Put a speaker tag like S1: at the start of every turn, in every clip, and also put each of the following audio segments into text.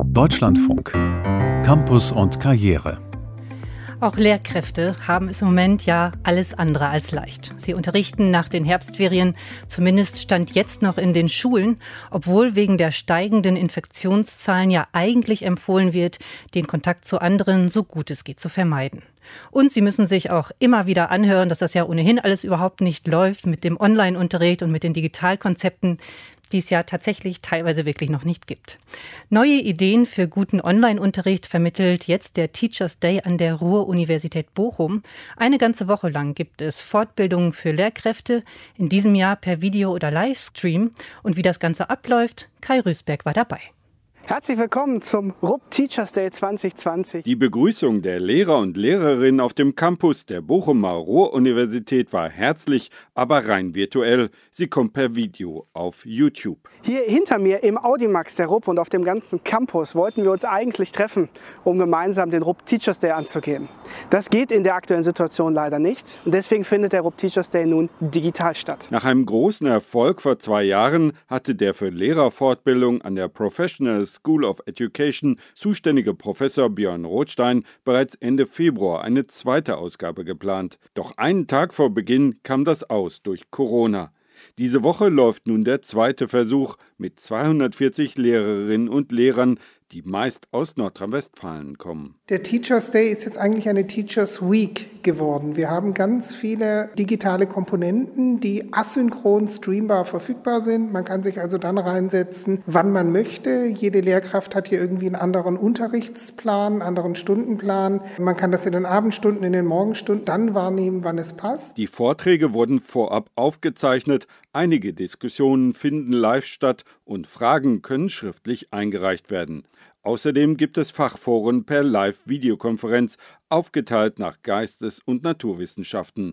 S1: Deutschlandfunk. Campus und Karriere.
S2: Auch Lehrkräfte haben es im Moment ja alles andere als leicht. Sie unterrichten nach den Herbstferien, zumindest stand jetzt noch in den Schulen, obwohl wegen der steigenden Infektionszahlen ja eigentlich empfohlen wird, den Kontakt zu anderen so gut es geht zu vermeiden. Und sie müssen sich auch immer wieder anhören, dass das ja ohnehin alles überhaupt nicht läuft mit dem Online-Unterricht und mit den Digitalkonzepten, die es ja tatsächlich teilweise wirklich noch nicht gibt. Neue Ideen für guten Online-Unterricht vermittelt jetzt der Teachers Day an der Ruhr-Universität Bochum. Eine ganze Woche lang gibt es Fortbildungen für Lehrkräfte, in diesem Jahr per Video oder Livestream. Und wie das Ganze abläuft, Kai Rüßberg war dabei.
S3: Herzlich willkommen zum RUB Teachers Day 2020.
S4: Die Begrüßung der Lehrer und Lehrerinnen auf dem Campus der Bochumer Ruhr-Universität war herzlich, aber rein virtuell. Sie kommt per Video auf YouTube.
S3: Hier hinter mir im Audimax der RUB und auf dem ganzen Campus wollten wir uns eigentlich treffen, um gemeinsam den RUB Teachers Day anzugehen. Das geht in der aktuellen Situation leider nicht und deswegen findet der RUB Teachers Day nun digital statt.
S4: Nach einem großen Erfolg vor 2 Jahren hatte der für Lehrerfortbildung an der Professional School of Education zuständige Professor Björn Rothstein bereits Ende Februar eine zweite Ausgabe geplant. Doch einen Tag vor Beginn kam das aus durch Corona. Diese Woche läuft nun der zweite Versuch mit 240 Lehrerinnen und Lehrern, die meist aus Nordrhein-Westfalen kommen.
S5: Der Teachers Day ist jetzt eigentlich eine Teachers Week geworden. Wir haben ganz viele digitale Komponenten, die asynchron streambar verfügbar sind. Man kann sich also dann reinsetzen, wann man möchte. Jede Lehrkraft hat hier irgendwie einen anderen Unterrichtsplan, einen anderen Stundenplan. Man kann das in den Abendstunden, in den Morgenstunden dann wahrnehmen, wann es passt.
S4: Die Vorträge wurden vorab aufgezeichnet. Einige Diskussionen finden live statt und Fragen können schriftlich eingereicht werden. Außerdem gibt es Fachforen per Live-Videokonferenz, aufgeteilt nach Geistes- und Naturwissenschaften.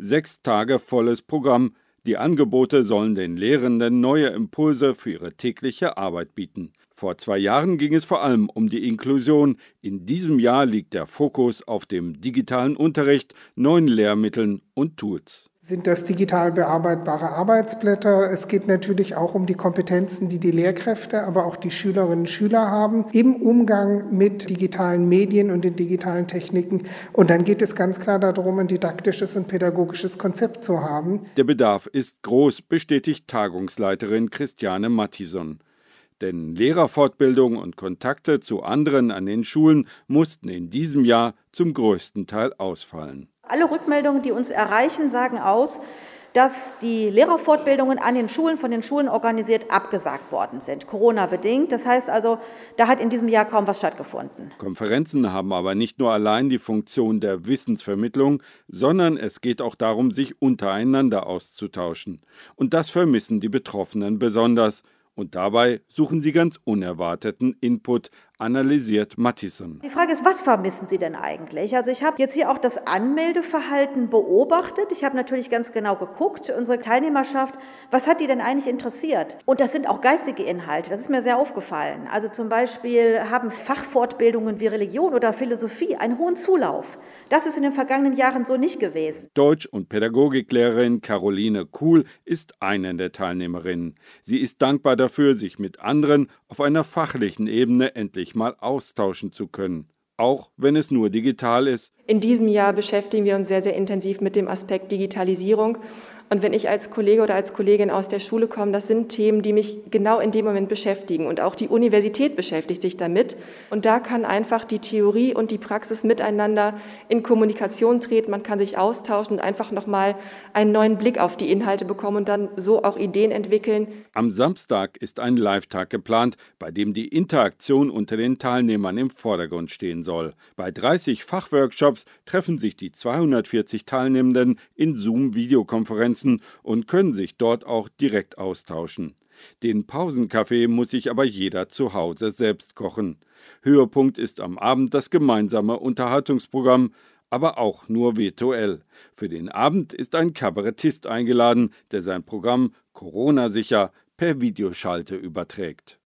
S4: 6 Tage volles Programm. Die Angebote sollen den Lehrenden neue Impulse für ihre tägliche Arbeit bieten. Vor 2 Jahren ging es vor allem um die Inklusion. In diesem Jahr liegt der Fokus auf dem digitalen Unterricht, neuen Lehrmitteln und Tools.
S5: Sind das digital bearbeitbare Arbeitsblätter? Es geht natürlich auch um die Kompetenzen, die die Lehrkräfte, aber auch die Schülerinnen und Schüler haben im Umgang mit digitalen Medien und den digitalen Techniken. Und dann geht es ganz klar darum, ein didaktisches und pädagogisches Konzept zu haben.
S4: Der Bedarf ist groß, bestätigt Tagungsleiterin Christiane Mattison. Denn Lehrerfortbildung und Kontakte zu anderen an den Schulen mussten in diesem Jahr zum größten Teil ausfallen.
S6: Alle Rückmeldungen, die uns erreichen, sagen aus, dass die Lehrerfortbildungen an den Schulen, von den Schulen organisiert, abgesagt worden sind, Corona-bedingt. Das heißt also, da hat in diesem Jahr kaum was stattgefunden.
S4: Konferenzen haben aber nicht nur allein die Funktion der Wissensvermittlung, sondern es geht auch darum, sich untereinander auszutauschen. Und das vermissen die Betroffenen besonders. Und dabei suchen sie ganz unerwarteten Input, analysiert Mattison.
S6: Die Frage ist, was vermissen Sie denn eigentlich? Also ich habe jetzt hier auch das Anmeldeverhalten beobachtet. Ich habe natürlich ganz genau geguckt, unsere Teilnehmerschaft, was hat die denn eigentlich interessiert? Und das sind auch geistige Inhalte, das ist mir sehr aufgefallen. Also zum Beispiel haben Fachfortbildungen wie Religion oder Philosophie einen hohen Zulauf. Das ist in den vergangenen Jahren so nicht gewesen.
S4: Deutsch- und Pädagogiklehrerin Caroline Kuhl ist eine der Teilnehmerinnen. Sie ist dankbar dafür, sich mit anderen auf einer fachlichen Ebene endlich mal austauschen zu können, auch wenn es nur digital ist.
S7: In diesem Jahr beschäftigen wir uns sehr, sehr intensiv mit dem Aspekt Digitalisierung. Und wenn ich als Kollege oder als Kollegin aus der Schule komme, das sind Themen, die mich genau in dem Moment beschäftigen. Und auch die Universität beschäftigt sich damit. Und da kann einfach die Theorie und die Praxis miteinander in Kommunikation treten. Man kann sich austauschen und einfach nochmal einen neuen Blick auf die Inhalte bekommen und dann so auch Ideen entwickeln.
S4: Am Samstag ist ein Live-Tag geplant, bei dem die Interaktion unter den Teilnehmern im Vordergrund stehen soll. Bei 30 Fachworkshops treffen sich die 240 Teilnehmenden in Zoom-Videokonferenzen und können sich dort auch direkt austauschen. Den Pausenkaffee muss sich aber jeder zu Hause selbst kochen. Höhepunkt ist am Abend das gemeinsame Unterhaltungsprogramm, aber auch nur virtuell. Für den Abend ist ein Kabarettist eingeladen, der sein Programm Corona-sicher per Videoschalte überträgt.